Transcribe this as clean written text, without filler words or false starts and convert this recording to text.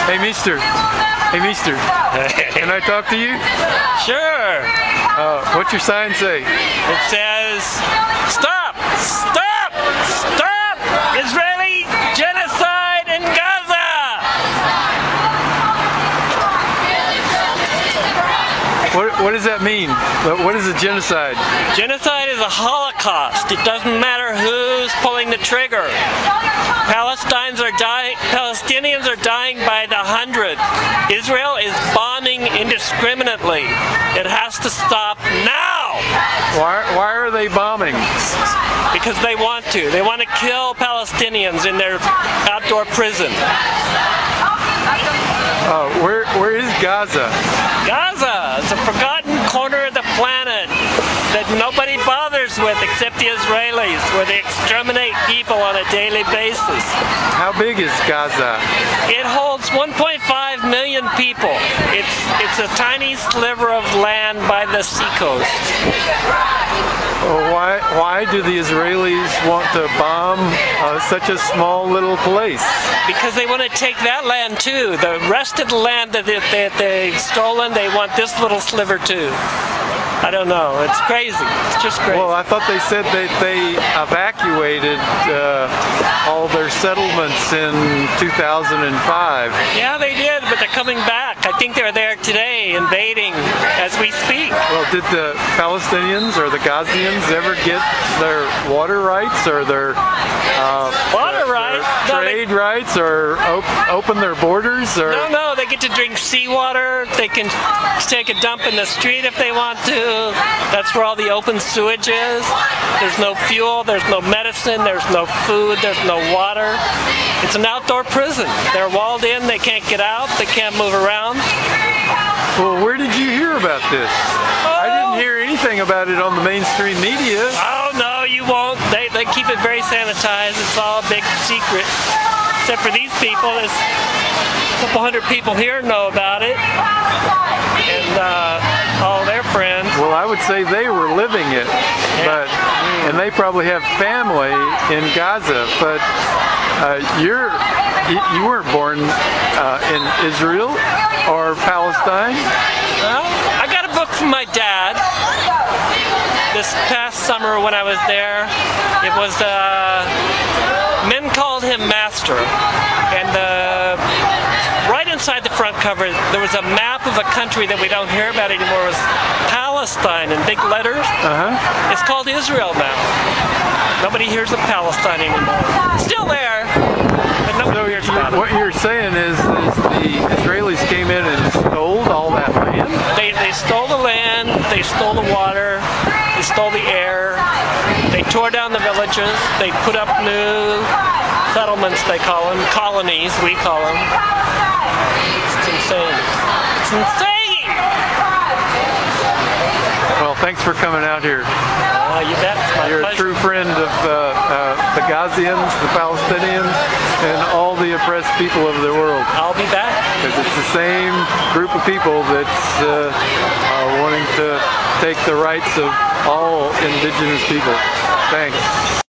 Hey, Mister. Hey, Mister. Can I talk to you? Sure. What's your sign say? It says, "Stop! Stop! Stop! Israeli genocide in Gaza!" What does that mean? What is a genocide? Genocide is a holocaust. It doesn't matter who's pulling the trigger. Palestinians are dying by the hundred. Israel is bombing indiscriminately. It has to stop now. Why are they bombing? Because they want to. They want to kill Palestinians in their outdoor prison. Where is Gaza? Gaza is a forgotten corner of the planet that nobody bothers with except the Israelis, where they exterminate people on a daily basis. How big is Gaza? It holds 1.5 million people. It's a tiny sliver of land by the seacoast. Why do the Israelis want to bomb such a small little place? Because they want to take that land too. The rest of the land that they've stolen, they want this little sliver too. I don't know. It's crazy. It's just crazy. Well, I thought they said that they evacuated all their settlements in 2005. Yeah, they did, but they're coming back. I think they're there today, invading as we speak. Well, did the Palestinians or the Gazians ever get their water rights or their trade rights or open their borders? Or? No, they get to drink seawater. They can take a dump in the street if they want to. That's where all the open sewage is. There's no fuel, there's no medicine, there's no food, there's no water. It's an outdoor prison. They're walled in, they can't get out, they can't move around. Well, where did you hear about this? I didn't hear anything about it on the mainstream media. Oh, no, you won't. They keep it very sanitized. It's all a big secret. Except for these people, there's a couple hundred people here know about it. And all their friends. Well, I would say they were living it, and they probably have family in Gaza. But you weren't born in Israel or Palestine. Well, I got a book from my dad this past summer when I was there. It was men called him Master, and right inside the front cover there was a map of a country that we don't hear about anymore. It was Palestine in big letters. It's called Israel now. Nobody hears of Palestine anymore. It's still there, but nobody hears about it. What you're saying is the Israelis came in and stole all that land? They stole the land, they stole the water, they stole the air, they tore down the villages, they put up new settlements, they call them, colonies, we call them. It's insane. It's insane! Well, thanks for coming out here. You bet. It's my You're pleasure. a true friend of the Gazians, the Palestinians, and all the oppressed people of the world. I'll be back. Because it's the same group of people that's wanting to take the rights of all indigenous people. Thanks.